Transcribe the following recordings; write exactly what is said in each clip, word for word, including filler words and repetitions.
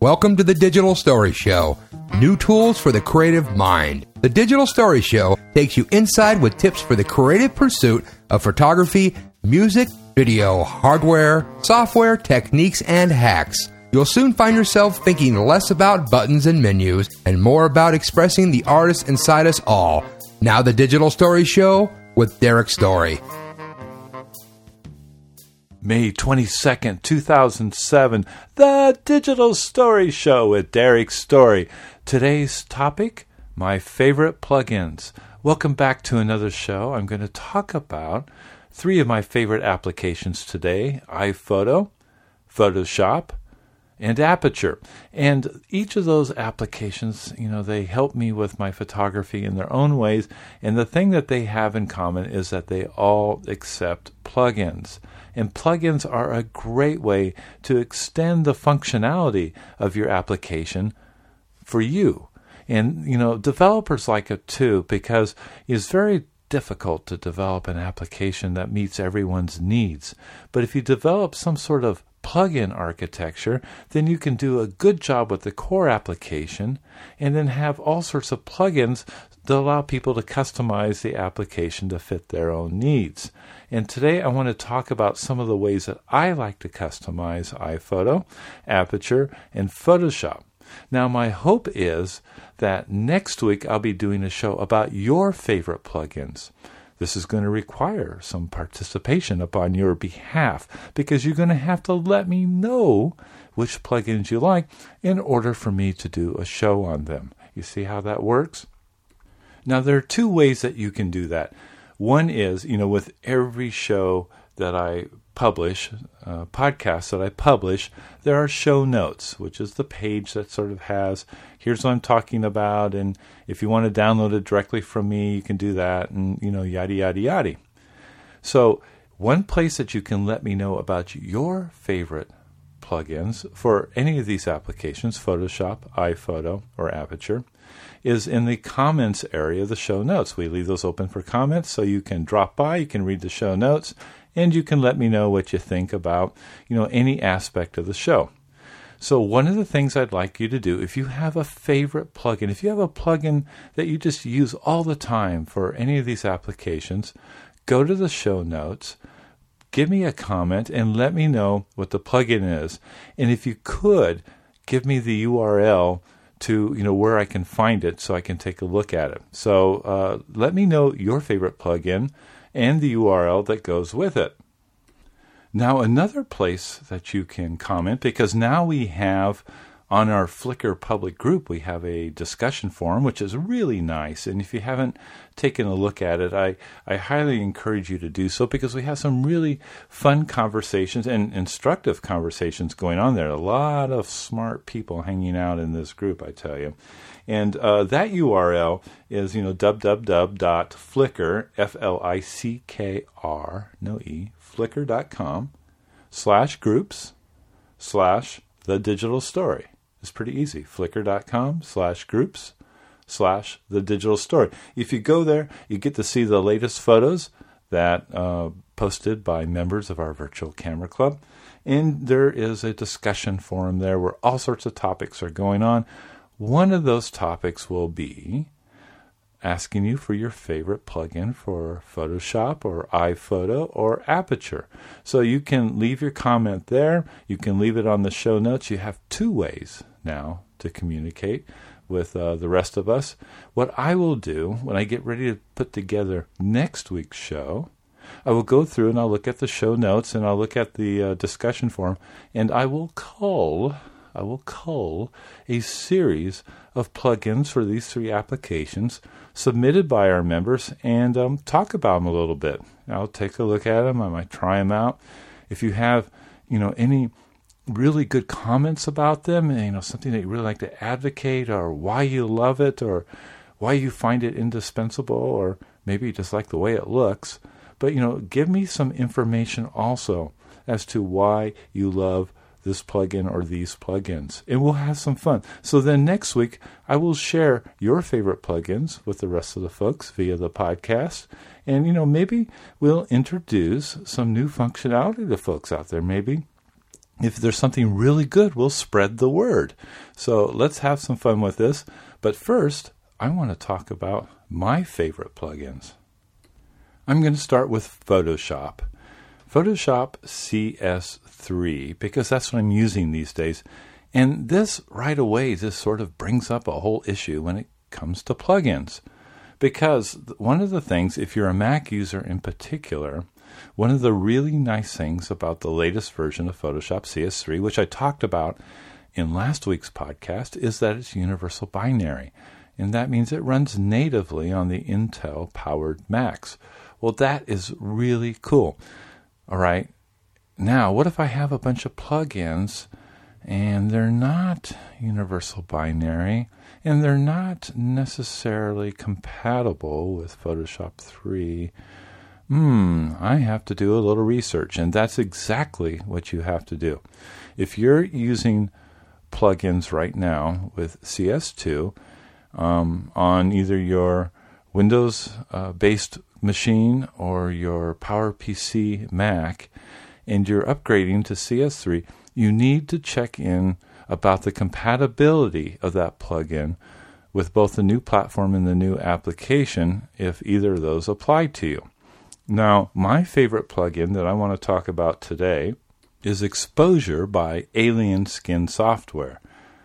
Welcome to the Digital Story Show. New tools for the creative mind. The Digital Story Show takes you inside with tips for the creative pursuit of photography, music, video, hardware, software, techniques, and hacks. You'll soon find yourself thinking less about buttons and menus and more about expressing the artist inside us all. Now the Digital Story Show with Derek Story. May twenty-second, two thousand seven, The Digital Story Show with Derek Story. Today's topic, my favorite plugins. Welcome back to another show. I'm going to talk about three of my favorite applications today, iPhoto, Photoshop, and Aperture. And each of those applications, you know, they help me with my photography in their own ways. And the thing that they have in common is that they all accept plugins. And plugins are a great way to extend the functionality of your application for you. And, you know, developers like it too, because it's very difficult to develop an application that meets everyone's needs. But if you develop some sort of plugin architecture, then you can do a good job with the core application and then have all sorts of plugins that allow people to customize the application to fit their own needs. And today I want to talk about some of the ways that I like to customize iPhoto, Aperture, and Photoshop. Now my hope is that next week I'll be doing a show about your favorite plugins. This is going to require some participation upon your behalf because you're going to have to let me know which plugins you like in order for me to do a show on them. You see how that works? Now, there are two ways that you can do that. One is, you know, with every show that I publish, uh, podcasts that I publish, there are show notes, which is the page that sort of has, here's what I'm talking about, and if you want to download it directly from me, you can do that, and, you know, yada, yada, yada. So one place that you can let me know about your favorite plugins for any of these applications, Photoshop, iPhoto, or Aperture, is in the comments area of the show notes. We leave those open for comments, so you can drop by, you can read the show notes, and you can let me know what you think about, you know, any aspect of the show. So one of the things I'd like you to do, if you have a favorite plugin, if you have a plugin that you just use all the time for any of these applications, go to the show notes, give me a comment, and let me know what the plugin is. And if you could, give me the U R L to, you know, where I can find it so I can take a look at it. So uh, let me know your favorite plugin and the U R L that goes with it. Now, another place that you can comment, because now we have on our Flickr public group, we have a discussion forum, which is really nice. And if you haven't taken a look at it, I, I highly encourage you to do so because we have some really fun conversations and instructive conversations going on there. A lot of smart people hanging out in this group, I tell you. And uh, that U R L is, you know, www.flickr, F L I C K R, no E, flickr.com slash groups slash the digital story. It's pretty easy. Flickr.com slash groups slash the digital story. If you go there, you get to see the latest photos that uh, posted by members of our virtual camera club. And there is a discussion forum there where all sorts of topics are going on. One of those topics will be asking you for your favorite plugin for Photoshop or iPhoto or Aperture. So you can leave your comment there. You can leave it on the show notes. You have two ways now to communicate with uh, the rest of us. What I will do when I get ready to put together next week's show, I will go through and I'll look at the show notes and I'll look at the uh, discussion forum, and I will cull I will cull a series of plugins for these three applications submitted by our members and um, talk about them a little bit. I'll take a look at them. I might try them out. If you have, you know, any really good comments about them, you know, something that you really like to advocate, or why you love it, or why you find it indispensable, or maybe you just like the way it looks, but, you know, give me some information also as to why you love this plugin or these plugins, and we'll have some fun. So then next week, I will share your favorite plugins with the rest of the folks via the podcast, and, you know, maybe we'll introduce some new functionality to folks out there. Maybe if there's something really good, we'll spread the word. So let's have some fun with this. But first, I want to talk about my favorite plugins. I'm going to start with Photoshop. Photoshop C S three, because that's what I'm using these days. And this right away, this sort of brings up a whole issue when it comes to plugins. Because one of the things, if you're a Mac user in particular, one of the really nice things about the latest version of Photoshop C S three, which I talked about in last week's podcast, is that it's universal binary. And that means it runs natively on the Intel-powered Macs. Well, that is really cool. All right. Now, what if I have a bunch of plugins and they're not universal binary and they're not necessarily compatible with Photoshop three? Hmm, I have to do a little research, and that's exactly what you have to do. If you're using plugins right now with C S two um, on either your Windows-based uh, machine or your PowerPC Mac, and you're upgrading to C S three, you need to check in about the compatibility of that plugin with both the new platform and the new application, if either of those apply to you. Now, my favorite plugin that I want to talk about today is Exposure by Alien Skin Software.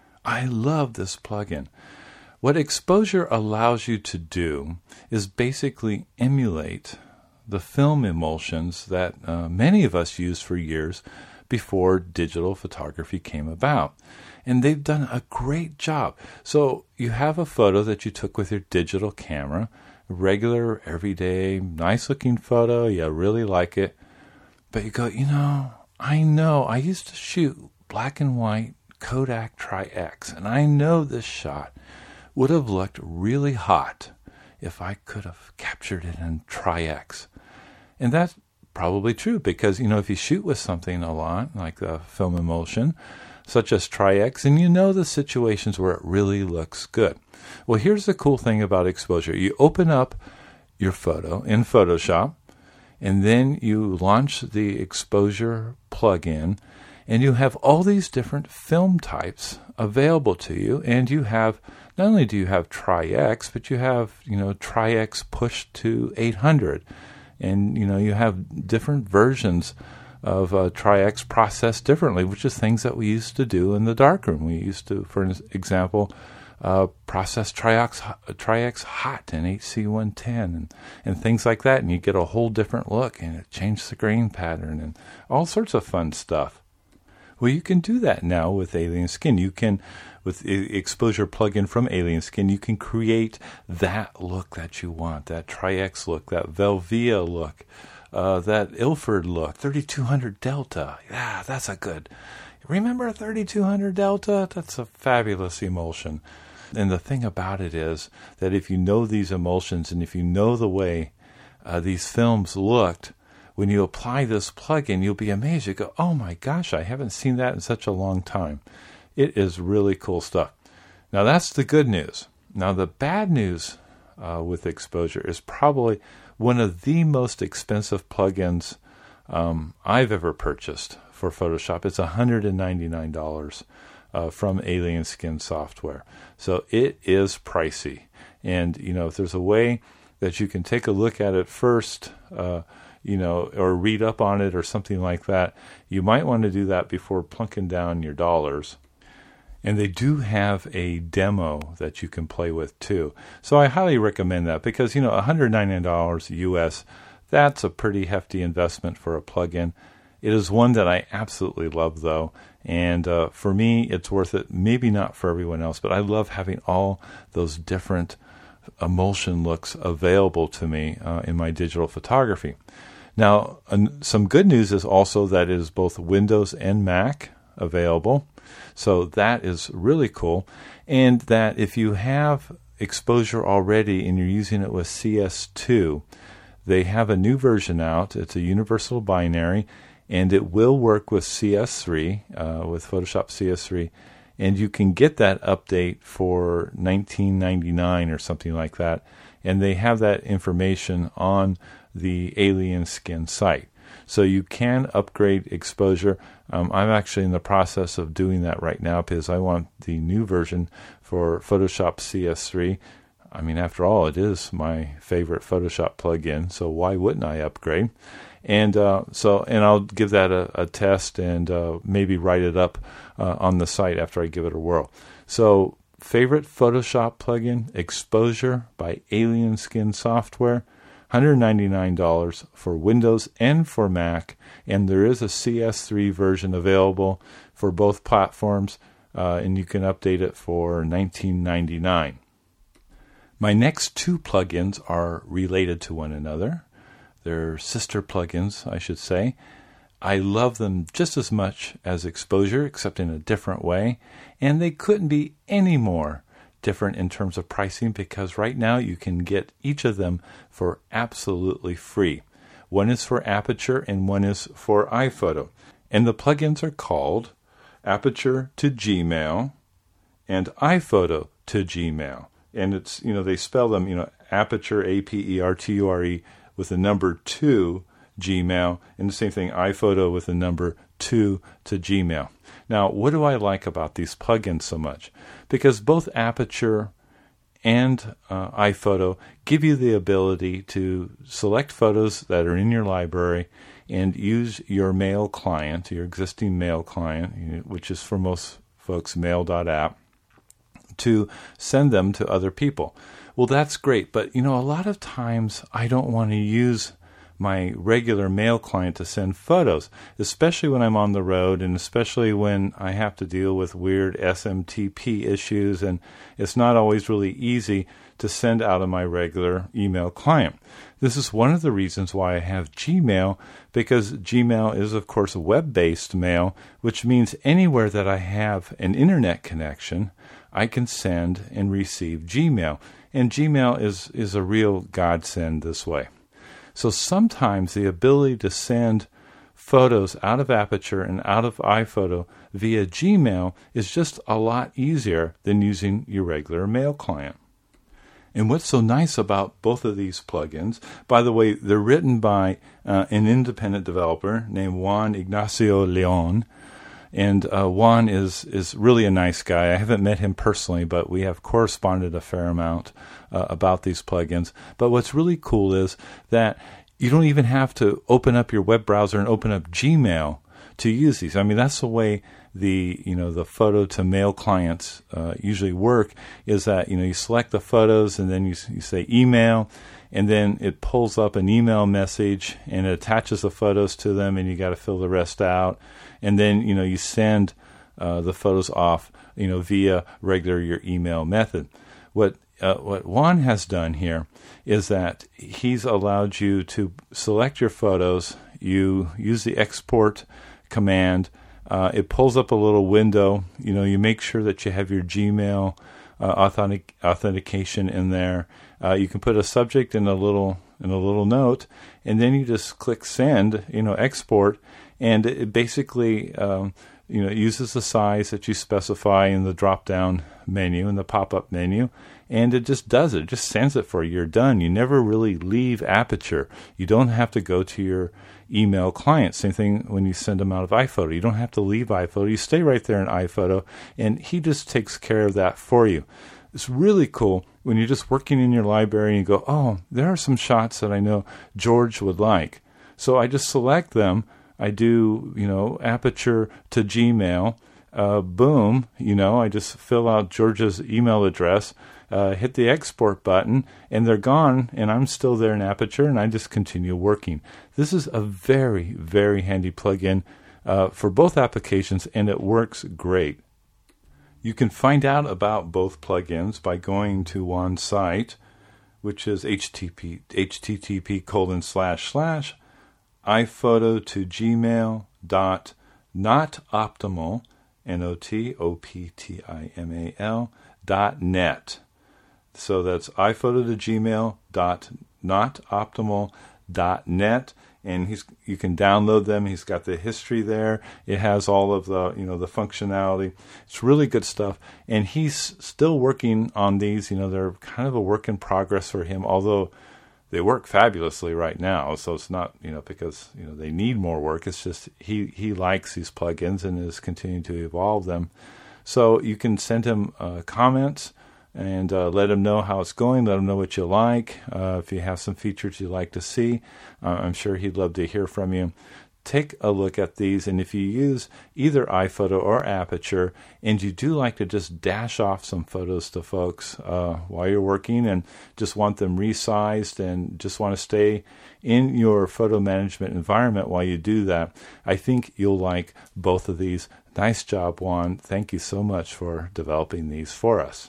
I love this plugin. What Exposure allows you to do is basically emulate the film emulsions that uh, many of us used for years before digital photography came about. And they've done a great job. So you have a photo that you took with your digital camera, regular, everyday, nice-looking photo. You really like it. But you go, you know, I know I used to shoot black and white Kodak Tri-X, and I know this shot would have looked really hot if I could have captured it in Tri-X. And that's probably true because, you know, if you shoot with something a lot, like the film emulsion, such as Tri-X, and you know the situations where it really looks good. Well, here's the cool thing about Exposure. You open up your photo in Photoshop, and then you launch the Exposure plugin, and you have all these different film types available to you, and you have, not only do you have Tri-X, but you have, you know, Tri-X pushed to eight hundred, and, you know, you have different versions of uh, Tri-X processed differently, which is things that we used to do in the darkroom. We used to, for example, uh, process Tri-X, Tri-X hot in H C one ten and, and things like that, and you get a whole different look, and it changed the grain pattern and all sorts of fun stuff. Well, you can do that now with Alien Skin. You can, with the Exposure plugin from Alien Skin, you can create that look that you want, that Tri-X look, that Velvia look, uh, that Ilford look, thirty-two hundred Delta. Yeah, that's a good. Remember thirty-two hundred Delta? That's a fabulous emulsion. And the thing about it is that if you know these emulsions and if you know the way uh, these films looked, when you apply this plugin, you'll be amazed. You go, oh my gosh, I haven't seen that in such a long time. It is really cool stuff. Now that's the good news. Now the bad news uh, with Exposure is probably one of the most expensive plugins um, I've ever purchased for Photoshop. It's one hundred ninety-nine dollars uh, from Alien Skin Software. So it is pricey. And, you know, if there's a way that you can take a look at it first, uh, you know, or read up on it or something like that, you might want to do that before plunking down your dollars. And they do have a demo that you can play with too. So I highly recommend that because, you know, one hundred ninety-nine dollars U S, that's a pretty hefty investment for a plugin. It is one that I absolutely love though. And uh, for me, it's worth it. Maybe not for everyone else, but I love having all those different emulsion looks available to me uh, in my digital photography. Now, uh, some good news is also that it is both Windows and Mac available. So that is really cool. And that if you have Exposure already and you're using it with C S two, they have a new version out. It's a universal binary, and it will work with C S three, uh, with Photoshop C S three. And you can get that update for nineteen ninety-nine or something like that. And they have that information on the Alien Skin site. So you can upgrade exposure. Um, I'm actually in the process of doing that right now because I want the new version for Photoshop C S three. I mean, after all, it is my favorite Photoshop plugin, so why wouldn't I upgrade? And uh, so, and I'll give that a, a test and uh, maybe write it up uh, on the site after I give it a whirl. So, favorite Photoshop plugin, Exposure by Alien Skin Software, one hundred ninety-nine dollars for Windows and for Mac, and there is a C S three version available for both platforms, uh, and you can update it for nineteen ninety-nine dollars. My next two plugins are related to one another. They're sister plugins, I should say. I love them just as much as Exposure, except in a different way. And they couldn't be any more different in terms of pricing because right now you can get each of them for absolutely free. One is for Aperture and one is for iPhoto. And the plugins are called Aperture to Gmail and iPhoto to Gmail. And it's, you know, they spell them, you know, Aperture, A P E R T U R E, with the number two, Gmail, and the same thing, iPhoto with the number two to Gmail. Now, what do I like about these plugins so much? Because both Aperture and uh, iPhoto give you the ability to select photos that are in your library and use your mail client, your existing mail client, which is for most folks mail dot app, to send them to other people. Well, that's great, but you know, a lot of times I don't want to use my regular mail client to send photos, especially when I'm on the road and especially when I have to deal with weird S M T P issues, and it's not always really easy to send out of my regular email client. This is one of the reasons why I have Gmail, because Gmail is, of course, web-based mail, which means anywhere that I have an internet connection, I can send and receive Gmail. And Gmail is, is a real godsend this way. So sometimes the ability to send photos out of Aperture and out of iPhoto via Gmail is just a lot easier than using your regular mail client. And what's so nice about both of these plugins, by the way, they're written by uh, an independent developer named Juan Ignacio Leon. And uh, Juan is, is really a nice guy. I haven't met him personally, but we have corresponded a fair amount uh, about these plugins. But what's really cool is that you don't even have to open up your web browser and open up Gmail to use these. I mean, that's the way the you know the photo to mail clients uh, usually work. Is that you know you select the photos and then you you say email, and then it pulls up an email message and it attaches the photos to them, and you got to fill the rest out. And then, you know, you send uh, the photos off, you know, via regular your email method. What uh, what Juan has done here is that he's allowed you to select your photos. You use the export command. Uh, it pulls up a little window. You know, you make sure that you have your Gmail uh, authentic authentication in there. Uh, you can put a subject in a little in a little note, and then you just click send. You know, export. And it basically, um, you know, uses the size that you specify in the drop-down menu, in the pop-up menu, and it just does it. It just sends it for you. You're done. You never really leave Aperture. You don't have to go to your email client. Same thing when you send them out of iPhoto. You don't have to leave iPhoto. You stay right there in iPhoto, and he just takes care of that for you. It's really cool when you're just working in your library and you go, oh, there are some shots that I know George would like. So I just select them. I do, you know, Aperture to Gmail, uh, boom, you know, I just fill out George's email address, uh, hit the export button, and they're gone, and I'm still there in Aperture, and I just continue working. This is a very, very handy plugin uh, for both applications, and it works great. You can find out about both plugins by going to Juan's site, which is http http colon slash slash iPhoto to Gmail dot not optimal, N O T O P T I M A L dot net. So that's iPhoto to Gmail dot not optimal dot net, and he's you can download them. He's got the history there. It has all of the you know the functionality. It's really good stuff, and he's still working on these. You know, they're kind of a work in progress for him, although they work fabulously right now. So it's not, you know, because, you know, they need more work. It's just he, he likes these plugins and is continuing to evolve them. So you can send him uh, comments and uh, let him know how it's going. Let him know what you like. Uh, if you have some features you'd like to see, uh, I'm sure he'd love to hear from you. Take a look at these, and if you use either iPhoto or Aperture, and you do like to just dash off some photos to folks uh, while you're working and just want them resized and just want to stay in your photo management environment while you do that, I think you'll like both of these. Nice job, Juan. Thank you so much for developing these for us.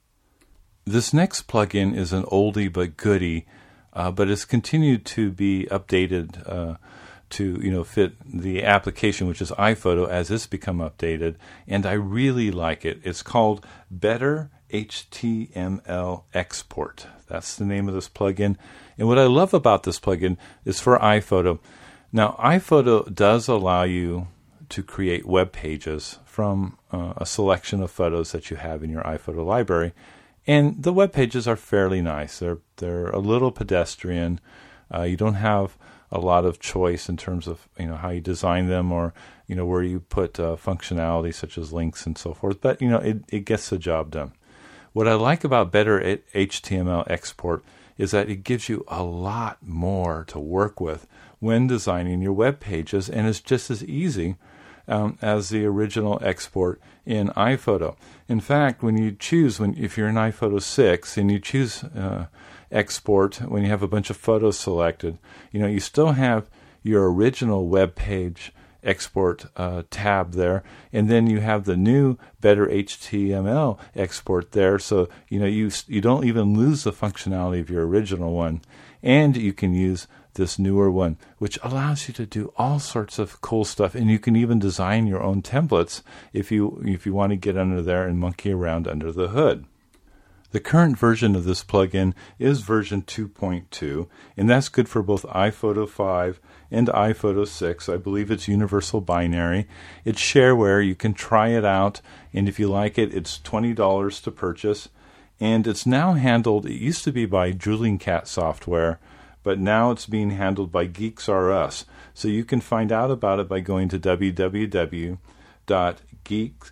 This next plugin is an oldie but goodie, uh, but it's continued to be updated uh, to, you know, fit the application, which is iPhoto, as it's become updated, and I really like it. It's called Better H T M L Export. That's the name of this plugin. And what I love about this plugin is for iPhoto. Now, iPhoto does allow you to create web pages from uh, a selection of photos that you have in your iPhoto library, and the web pages are fairly nice. They're they're a little pedestrian. Uh, you don't have a lot of choice in terms of, you know, how you design them, or, you know, where you put uh, functionality such as links and so forth. But, you know, it, it gets the job done. What I like about Better H T M L Export is that it gives you a lot more to work with when designing your web pages, and it's just as easy um, as the original export in iPhoto. In fact, when you choose, when if you're in iPhoto six and you choose uh, export, when you have a bunch of photos selected, you know, you still have your original web page export uh, tab there, and then you have the new Better H T M L export there. So, you know, you you don't even lose the functionality of your original one, and you can use this newer one, which allows you to do all sorts of cool stuff, and you can even design your own templates if you if you want to get under there and monkey around under the hood. The current version of this plugin is version two point two, and that's good for both iPhoto five and iPhoto six. I believe it's universal binary. It's shareware. You can try it out, and if you like it, it's twenty dollars to purchase. And it's now handled, it used to be by Drooling Cat Software, but now it's being handled by Geeks R Us. So you can find out about it by going to w w w dot geeks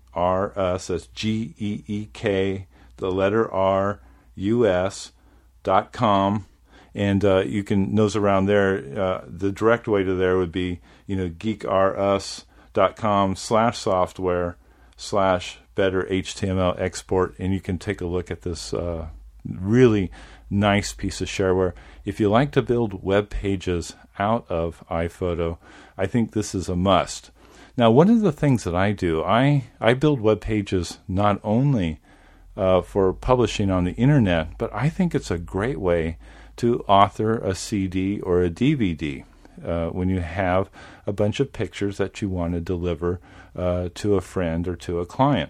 r us, that's G E E K, the letter R, U S dot com, and uh, you can nose around there. Uh, the direct way to there would be, you know, geekrus dot com slash software slash better H T M L export, and you can take a look at this uh, really nice piece of shareware. If you like to build web pages out of iPhoto, I think this is a must. Now, one of the things that I do, I, I build web pages not only Uh, for publishing on the internet, but I think it's a great way to author a C D or a D V D uh, when you have a bunch of pictures that you want to deliver uh, to a friend or to a client.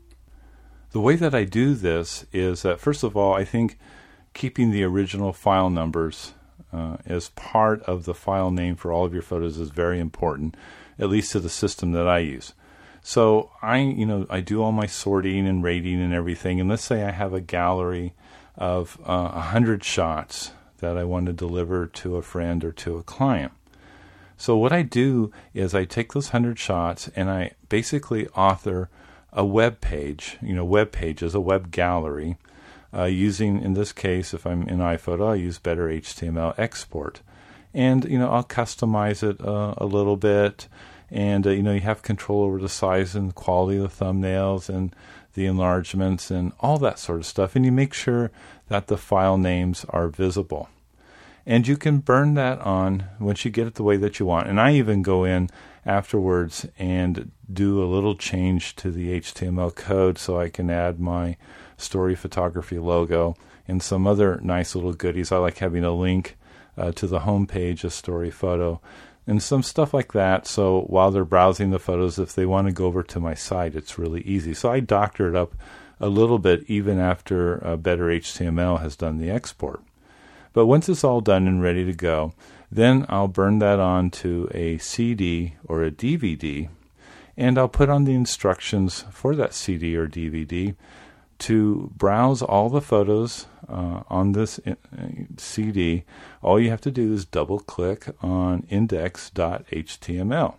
The way that I do this is that, first of all, I think keeping the original file numbers uh, as part of the file name for all of your photos is very important, at least to the system that I use. So I, you know, I do all my sorting and rating and everything. And let's say I have a gallery of uh, one hundred shots that I want to deliver to a friend or to a client. So what I do is I take those one hundred shots and I basically author a web page, you know, web pages, a web gallery, uh, using, in this case, if I'm in iPhoto, I use Better H T M L Export. And, you know, I'll customize it uh, a little bit. And, uh, you know, you have control over the size and quality of the thumbnails and the enlargements and all that sort of stuff. And you make sure that the file names are visible. And you can burn that on once you get it the way that you want. And I even go in afterwards and do a little change to the H T M L code so I can add my story photography logo and some other nice little goodies. I like having a link uh, to the home page of Story Photo and some stuff like that. So while they're browsing the photos, if they want to go over to my site, it's really easy. So I doctor it up a little bit even after uh, Better H T M L has done the export. But once it's all done and ready to go, then I'll burn that on to a C D or a D V D, and I'll put on the instructions for that C D or D V D, To browse all the photos uh, on this C D, all you have to do is double-click on index dot H T M L.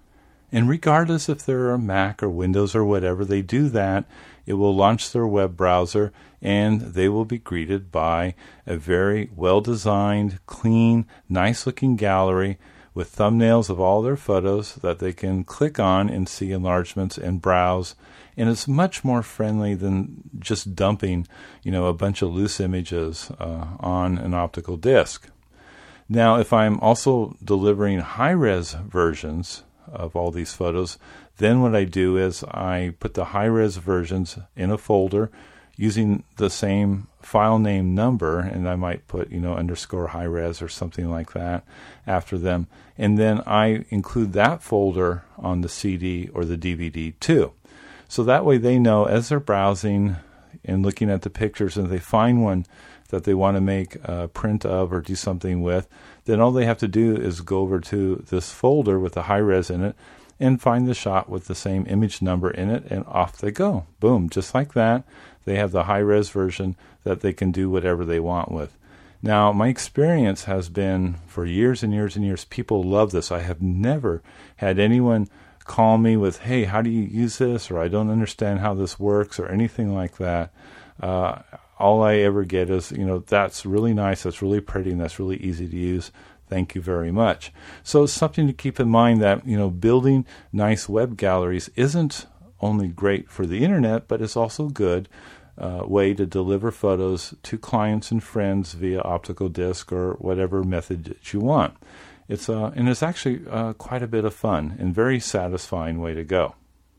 And regardless if they're a Mac or Windows or whatever, they do that, it will launch their web browser, and they will be greeted by a very well-designed, clean, nice-looking gallery with thumbnails of all their photos that they can click on and see enlargements and browse. And it's much more friendly than just dumping, you know, a bunch of loose images uh, on an optical disc. Now, if I'm also delivering high-res versions of all these photos, then what I do is I put the high-res versions in a folder using the same file name number, and I might put, you know, underscore high-res or something like that after them. And then I include that folder on the C D or the D V D too. So that way they know as they're browsing and looking at the pictures, and if they find one that they want to make a print of or do something with, then all they have to do is go over to this folder with the high-res in it and find the shot with the same image number in it, and off they go. Boom, just like that. They have the high-res version that they can do whatever they want with. Now, my experience has been for years and years and years, people love this. I have never had anyone call me with, hey, how do you use this? Or I don't understand how this works or anything like that. Uh, all I ever get is, you know, that's really nice, that's really pretty, and that's really easy to use. Thank you very much. So it's something to keep in mind that, you know, building nice web galleries isn't only great for the internet, but it's also good uh, way to deliver photos to clients and friends via optical disc or whatever method that you want. It's uh, and it's actually uh, quite a bit of fun and very satisfying way to go.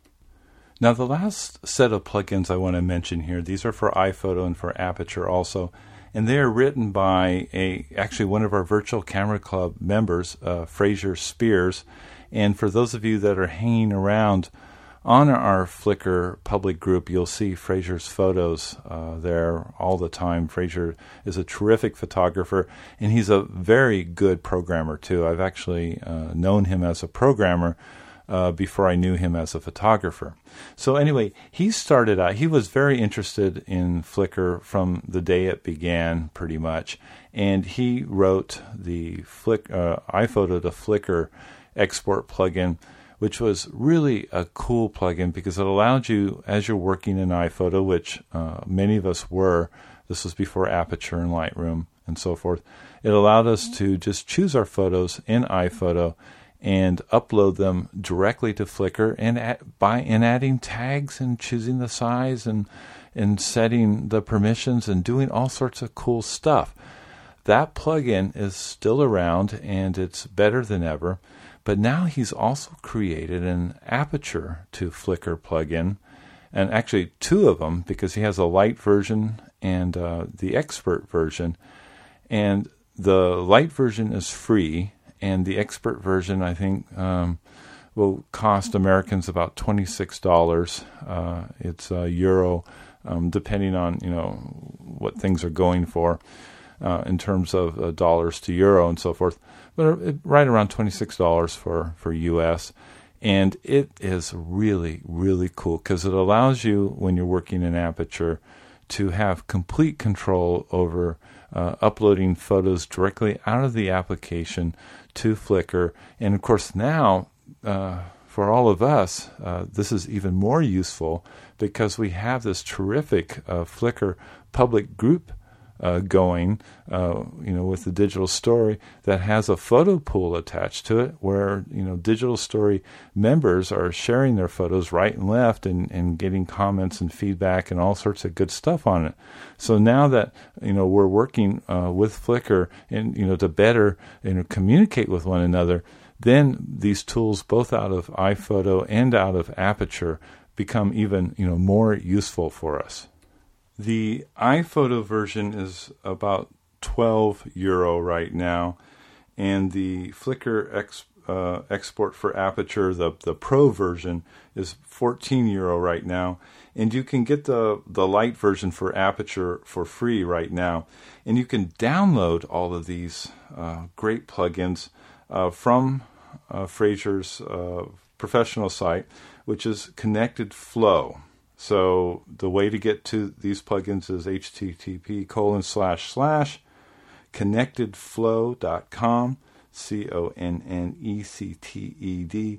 Now, the last set of plugins I want to mention here, these are for iPhoto and for Aperture also, and they are written by a actually one of our Virtual Camera Club members, uh, Fraser Spears. And for those of you that are hanging around on our Flickr public group, you'll see Fraser's photos uh, there all the time. Fraser is a terrific photographer, and he's a very good programmer too. I've actually uh, known him as a programmer uh, before I knew him as a photographer. So anyway, he started out, he was very interested in Flickr from the day it began, pretty much, and he wrote the Flick, uh, iPhoto to Flickr export plugin, which was really a cool plugin because it allowed you, as you're working in iPhoto, which uh, many of us were, this was before Aperture and Lightroom and so forth, it allowed us to just choose our photos in iPhoto and upload them directly to Flickr, and at, by and adding tags and choosing the size and and setting the permissions and doing all sorts of cool stuff. That plugin is still around, and it's better than ever. But now he's also created an Aperture to Flickr plugin, and actually two of them, because he has a light version and uh, the expert version. And the light version is free, and the expert version, I think, um, will cost Americans about twenty-six dollars. Uh, it's a euro, um, depending on, you know, what things are going for uh, in terms of uh, dollars to euro and so forth. But right around twenty-six dollars for, for U S. And it is really, really cool because it allows you, when you're working in Aperture, to have complete control over uh, uploading photos directly out of the application to Flickr. And of course now, uh, for all of us, uh, this is even more useful because we have this terrific uh, Flickr public group Uh, going, uh, you know, with the Digital Story that has a photo pool attached to it, where, you know, Digital Story members are sharing their photos right and left, and, and getting comments and feedback and all sorts of good stuff on it. So now that, you know, we're working uh, with Flickr and, you know, to better, you know, communicate with one another, then these tools, both out of iPhoto and out of Aperture, become even, you know, more useful for us. The iPhoto version is about twelve euro right now, and the Flickr ex, uh, export for Aperture, the, the Pro version, is fourteen euro right now. And you can get the, the light version for Aperture for free right now. And you can download all of these uh, great plugins uh, from uh, Fraser's uh, professional site, which is Connected Flow. So the way to get to these plugins is http colon slash slash connectedflow dot com, C O N N E C T E D,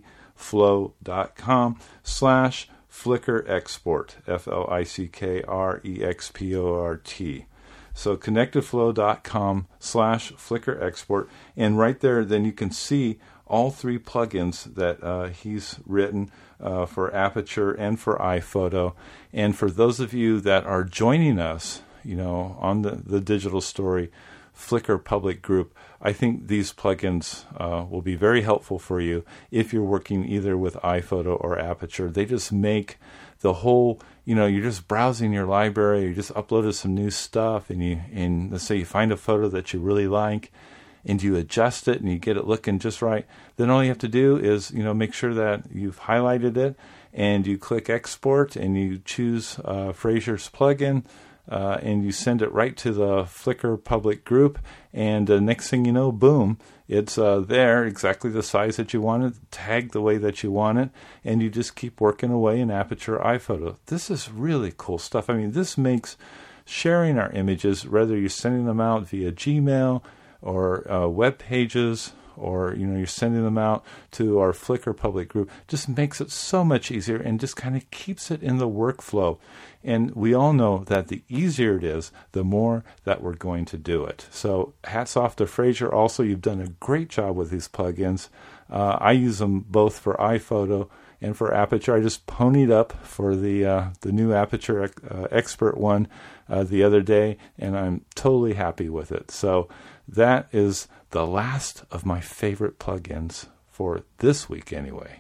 flow.com slash Flickr export, F L I C K R E X P O R T. So connectedflow.com slash Flickr export. And right there, then you can see all three plugins that uh, he's written uh, for Aperture and for iPhoto. And for those of you that are joining us, you know, on the, the Digital Story Flickr public group, I think these plugins uh, will be very helpful for you if you're working either with iPhoto or Aperture. They just make the whole, you know, you're just browsing your library, you just uploaded some new stuff, and you, and let's say you find a photo that you really like, and you adjust it and you get it looking just right. Then all you have to do is, you know, make sure that you've highlighted it, and you click export, and you choose uh, Fraser's plugin. Uh, and you send it right to the Flickr public group, and the uh, next thing you know, boom, it's uh, there, exactly the size that you want it, tagged the way that you want it, and you just keep working away in Aperture iPhoto. This is really cool stuff. I mean, this makes sharing our images, whether you're sending them out via Gmail or uh, web pages, or you know you're sending them out to our Flickr public group, just makes it so much easier and just kind of keeps it in the workflow. And we all know that the easier it is, the more that we're going to do it. So hats off to Fraser. Also, you've done a great job with these plugins. Uh, I use them both for iPhoto and for Aperture. I just ponied up for the uh, the new Aperture uh, Expert one uh, the other day, and I'm totally happy with it. So that is the last of my favorite plugins for this week anyway.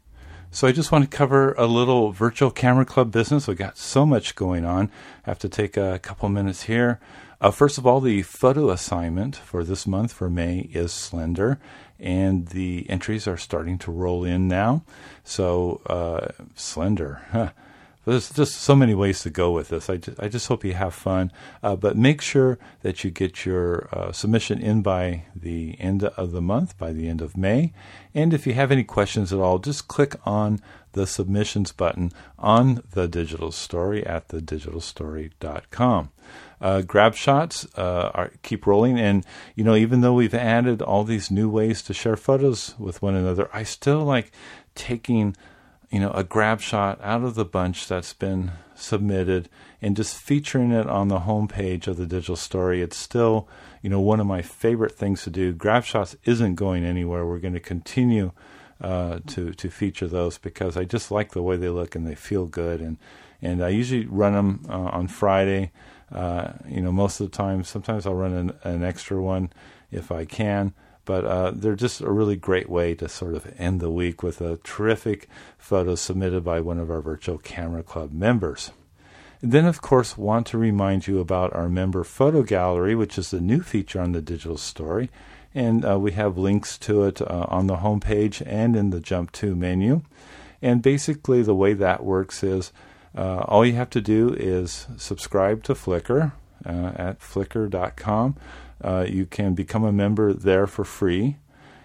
So I just want to cover a little Virtual Camera Club business. We've got so much going on. I have to take a couple minutes here. Uh, first of all, the photo assignment for this month for May is Slender, and the entries are starting to roll in now. So uh, Slender, huh. There's just so many ways to go with this. I just, I just hope you have fun. Uh, but make sure that you get your uh, submission in by the end of the month, by the end of May. And if you have any questions at all, just click on the submissions button on the Digital Story at the digital story dot com. Uh, grab shots uh, are, keep rolling. And, you know, even though we've added all these new ways to share photos with one another, I still like taking you know, a grab shot out of the bunch that's been submitted and just featuring it on the homepage of the Digital Story. It's still, you know, one of my favorite things to do. Grab shots isn't going anywhere. We're going to continue uh, to to feature those because I just like the way they look and they feel good. And and I usually run them uh, on Friday. Uh, you know, most of the time. Sometimes I'll run an, an extra one if I can. But uh, they're just a really great way to sort of end the week with a terrific photo submitted by one of our Virtual Camera Club members. And then, of course, want to remind you about our member photo gallery, which is the new feature on the Digital Story. And uh, we have links to it uh, on the homepage and in the Jump To menu. And basically the way that works is uh, all you have to do is subscribe to Flickr uh, at flickr dot com. Uh, you can become a member there for free,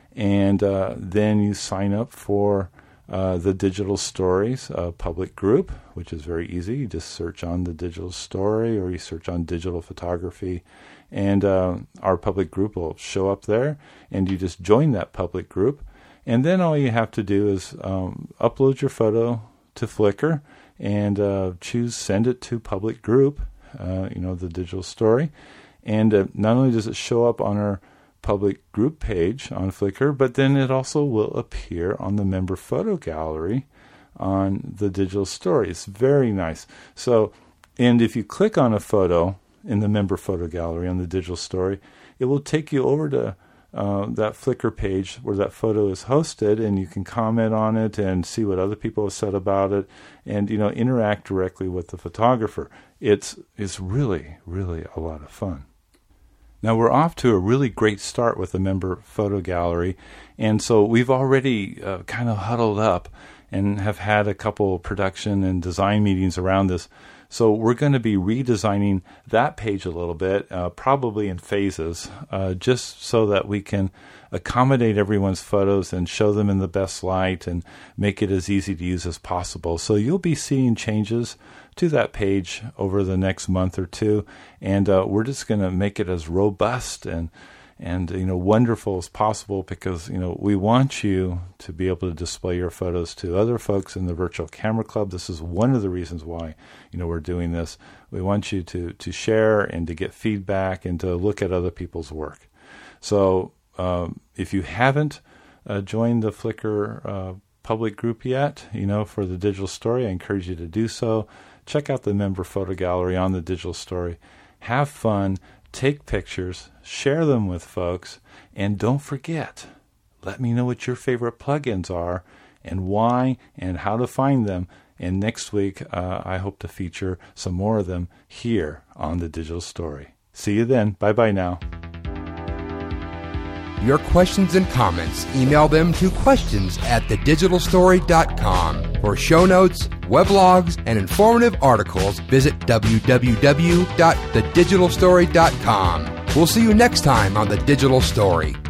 and uh, then you sign up for uh, the Digital Stories uh, public group, which is very easy. You just search on the Digital Story, or you search on digital photography, and uh, our public group will show up there, and you just join that public group. And then all you have to do is um, upload your photo to Flickr and uh, choose Send It to Public Group, uh, you know, the Digital Story. And uh, not only does it show up on our public group page on Flickr, but then it also will appear on the member photo gallery on the Digital Story. It's very nice. So, and if you click on a photo in the member photo gallery on the Digital Story, it will take you over to uh, that Flickr page where that photo is hosted, and you can comment on it and see what other people have said about it, and you know interact directly with the photographer. It's it's really really a lot of fun. Now, we're off to a really great start with the member photo gallery, and so we've already uh, kind of huddled up and have had a couple production and design meetings around this So we're going to be redesigning that page a little bit, uh, probably in phases, uh, just so that we can accommodate everyone's photos and show them in the best light and make it as easy to use as possible. So you'll be seeing changes to that page over the next month or two, and uh, we're just going to make it as robust and and you know wonderful as possible, because you know we want you to be able to display your photos to other folks in the Virtual Camera Club. This is one of the reasons why you know we're doing this. We want you to to share and to get feedback and to look at other people's work. So um, if you haven't uh, joined the Flickr uh, public group yet, you know for the Digital Story, I encourage you to do so. Check out the member photo gallery on the Digital Story. Have fun. Take pictures, share them with folks, and don't forget, let me know what your favorite plugins are and why and how to find them. And next week, uh, I hope to feature some more of them here on the Digital Story. See you then. Bye-bye now. Your questions and comments, email them to questions at the digital story dot com. For show notes, weblogs, and informative articles, visit w w w dot the digital story dot com. We'll see you next time on The Digital Story.